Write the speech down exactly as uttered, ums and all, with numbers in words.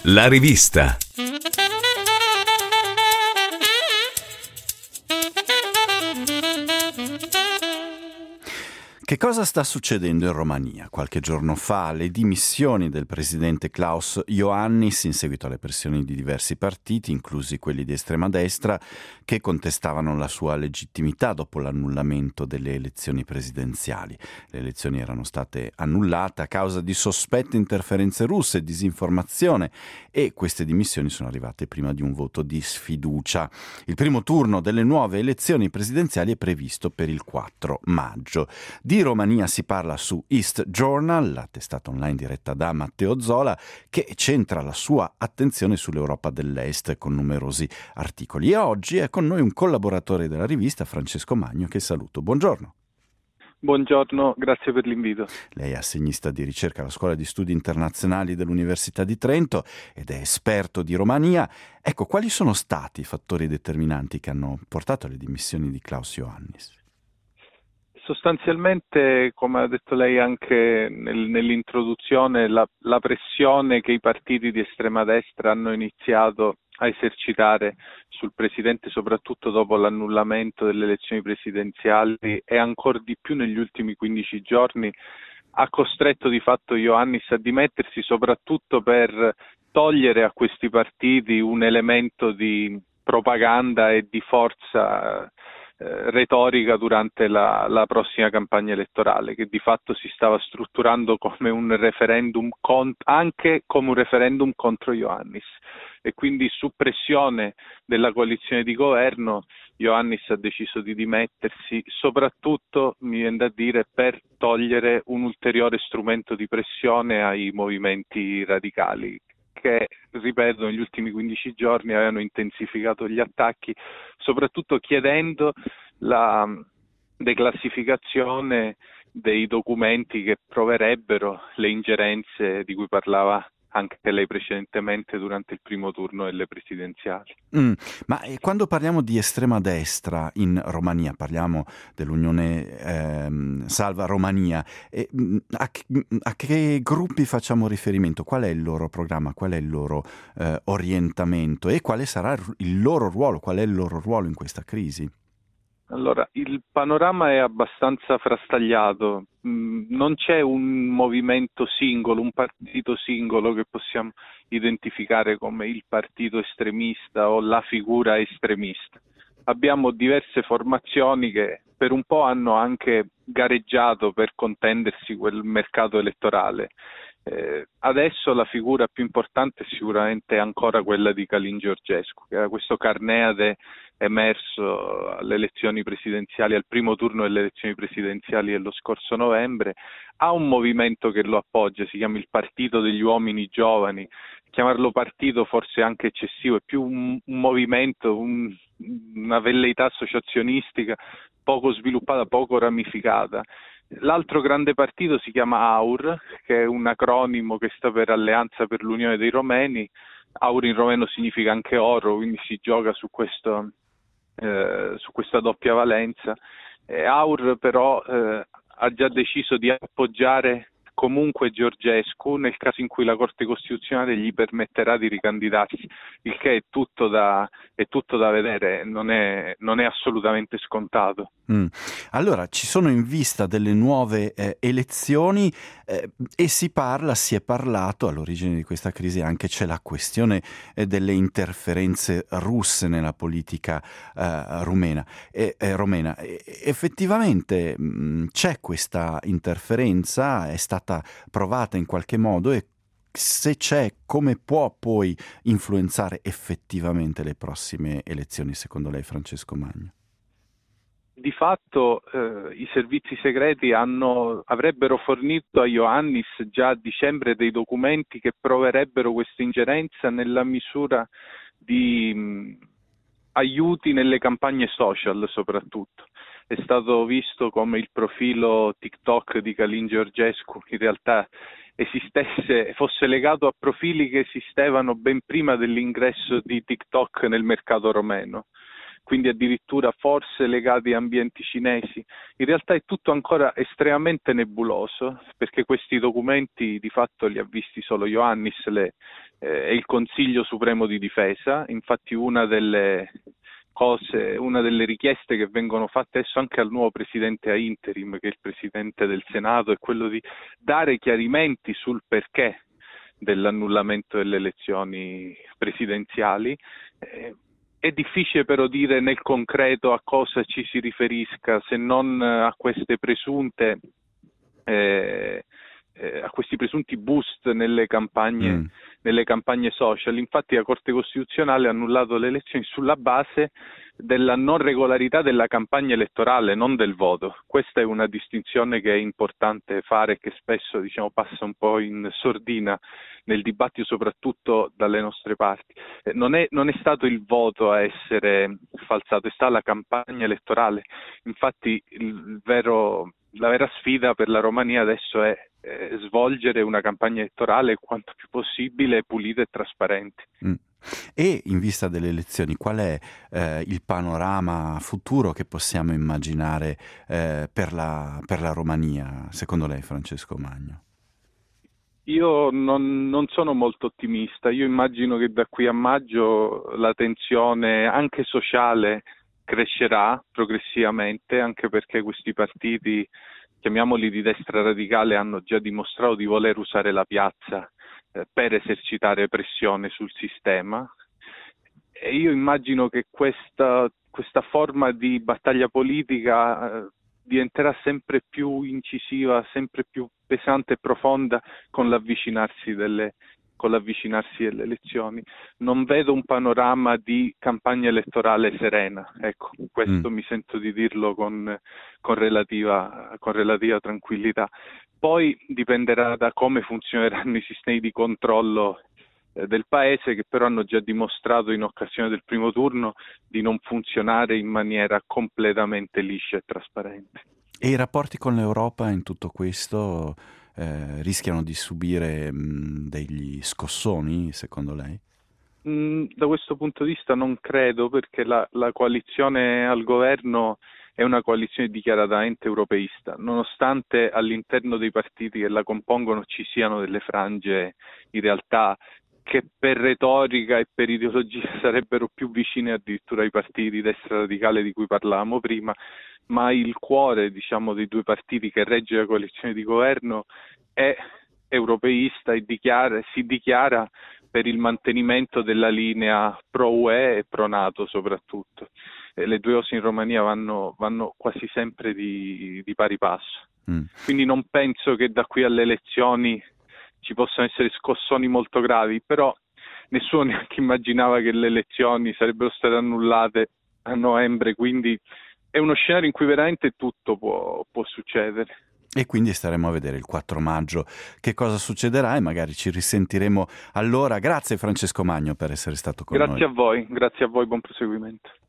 La rivista. Che cosa sta succedendo in Romania? Qualche giorno fa le dimissioni del presidente Klaus Iohannis in seguito alle pressioni di diversi partiti, inclusi quelli di estrema destra, che contestavano la sua legittimità dopo l'annullamento delle elezioni presidenziali. Le elezioni erano state annullate a causa di sospette interferenze russe e disinformazione e queste dimissioni sono arrivate prima di un voto di sfiducia. Il primo turno delle nuove elezioni presidenziali è previsto per il quattro maggio. Di Romania si parla su East Journal, la testata online diretta da Matteo Zola, che centra la sua attenzione sull'Europa dell'Est con numerosi articoli. E oggi è con noi un collaboratore della rivista, Francesco Magno, che saluto. Buongiorno. Buongiorno, grazie per l'invito. Lei è assegnista di ricerca alla Scuola di Studi Internazionali dell'Università di Trento ed è esperto di Romania. Ecco, quali sono stati i fattori determinanti che hanno portato alle dimissioni di Klaus Iohannis? Sostanzialmente, come ha detto lei anche nel, nell'introduzione, la, la pressione che i partiti di estrema destra hanno iniziato a esercitare sul Presidente, soprattutto dopo l'annullamento delle elezioni presidenziali e ancora di più negli ultimi quindici giorni, ha costretto di fatto Iohannis a dimettersi, soprattutto per togliere a questi partiti un elemento di propaganda e di forza Eh, retorica durante la, la prossima campagna elettorale, che di fatto si stava strutturando come un referendum cont- anche come un referendum contro Iohannis, e quindi su pressione della coalizione di governo Iohannis ha deciso di dimettersi, soprattutto, mi viene da dire, per togliere un ulteriore strumento di pressione ai movimenti radicali, che, ripeto, negli ultimi quindici giorni avevano intensificato gli attacchi, soprattutto chiedendo la declassificazione dei documenti che proverebbero le ingerenze di cui parlava anche lei precedentemente durante il primo turno delle presidenziali. Mm, ma eh, quando parliamo di estrema destra in Romania, parliamo dell'Unione ehm, Salva Romania, eh, mm, a, che, a che gruppi facciamo riferimento? Qual è il loro programma? Qual è il loro eh, orientamento? E quale sarà il loro ruolo? Qual è il loro ruolo in questa crisi? Allora, il panorama è abbastanza frastagliato, non c'è un movimento singolo, un partito singolo che possiamo identificare come il partito estremista o la figura estremista. Abbiamo diverse formazioni che per un po' hanno anche gareggiato per contendersi quel mercato elettorale. Eh, adesso la figura più importante è sicuramente ancora quella di Calin Georgescu, che era questo carneade emerso alle elezioni presidenziali, al primo turno delle elezioni presidenziali dello scorso novembre. Ha un movimento che lo appoggia, si chiama il Partito degli Uomini Giovani. Chiamarlo partito forse è anche eccessivo, è più un, un movimento, un, una velleità associazionistica poco sviluppata, poco ramificata. L'altro grande partito si chiama AUR, che è un acronimo che sta per Alleanza per l'Unione dei Romeni. AUR in romeno significa anche oro, quindi si gioca su questo, eh, su questa doppia valenza. E AUR però eh, ha già deciso di appoggiare comunque Georgescu nel caso in cui la Corte Costituzionale gli permetterà di ricandidarsi, il che è tutto da, è tutto da vedere, non è, non è assolutamente scontato. Mm. Allora, ci sono in vista delle nuove eh, elezioni eh, e si parla, si è parlato, all'origine di questa crisi anche c'è la questione eh, delle interferenze russe nella politica eh, rumena. E, eh, romena. E, effettivamente mh, c'è questa interferenza, è stata provata in qualche modo e se c'è, come può poi influenzare effettivamente le prossime elezioni, secondo lei, Francesco Magno? Di fatto eh, i servizi segreti hanno, avrebbero fornito a Iohannis già a dicembre dei documenti che proverebbero questa ingerenza nella misura di mh, aiuti nelle campagne social soprattutto. È stato visto come il profilo TikTok di Calin Georgescu in realtà esistesse, fosse legato a profili che esistevano ben prima dell'ingresso di TikTok nel mercato romeno. quindi addirittura forse legati a ambienti cinesi. In realtà è tutto ancora estremamente nebuloso, perché questi documenti di fatto li ha visti solo Ioannis le, eh, e il Consiglio Supremo di Difesa. Infatti una delle cose, una delle richieste che vengono fatte adesso anche al nuovo presidente a interim, che è il presidente del Senato, è quello di dare chiarimenti sul perché dell'annullamento delle elezioni presidenziali. Eh, è difficile però dire nel concreto a cosa ci si riferisca, se non a queste presunte eh, eh, a questi presunti boost nelle campagne, mm. nelle campagne social. Infatti la Corte Costituzionale ha annullato le elezioni sulla base della non regolarità della campagna elettorale, non del voto. Questa è una distinzione che è importante fare e che spesso, diciamo, passa un po' in sordina nel dibattito, soprattutto dalle nostre parti. Eh, non è, non è stato il voto a essere falsato, è stata la campagna elettorale. Infatti il, il vero, la vera sfida per la Romania adesso è eh, svolgere una campagna elettorale quanto più possibile pulita e trasparente. Mm. E in vista delle elezioni, qual è eh, il panorama futuro che possiamo immaginare eh, per la, per la Romania, secondo lei, Francesco Magno? Io non, non sono molto ottimista. Io immagino che da qui a maggio la tensione anche sociale crescerà progressivamente, anche perché questi partiti, chiamiamoli di destra radicale, hanno già dimostrato di voler usare la piazza per esercitare pressione sul sistema, e io immagino che questa, questa forma di battaglia politica eh, diventerà sempre più incisiva, sempre più pesante e profonda con l'avvicinarsi delle, con l'avvicinarsi delle elezioni. Non vedo un panorama di campagna elettorale serena, ecco, questo mm. mi sento di dirlo con, con, relativa, con relativa tranquillità. Poi dipenderà da come funzioneranno i sistemi di controllo eh, del Paese, che però hanno già dimostrato in occasione del primo turno di non funzionare in maniera completamente liscia e trasparente. E i rapporti con l'Europa in tutto questo eh, rischiano di subire mh, degli scossoni, secondo lei? Mm, da questo punto di vista non credo, perché la, la coalizione al governo è una coalizione dichiaratamente europeista, nonostante all'interno dei partiti che la compongono ci siano delle frange in realtà che per retorica e per ideologia sarebbero più vicine addirittura ai partiti di destra radicale di cui parlavamo prima, ma il cuore, diciamo, dei due partiti che regge la coalizione di governo è europeista e dichiara, si dichiara per il mantenimento della linea pro-U E e pro-NATO soprattutto. Le due cose in Romania vanno, vanno quasi sempre di, di pari passo. Mm. Quindi non penso che da qui alle elezioni ci possano essere scossoni molto gravi, però nessuno neanche immaginava che le elezioni sarebbero state annullate a novembre, quindi è uno scenario in cui veramente tutto può, può succedere. E quindi staremo a vedere il quattro maggio che cosa succederà e magari ci risentiremo allora. Grazie Francesco Magno per essere stato con Grazie noi. Grazie a voi, grazie a voi, buon proseguimento.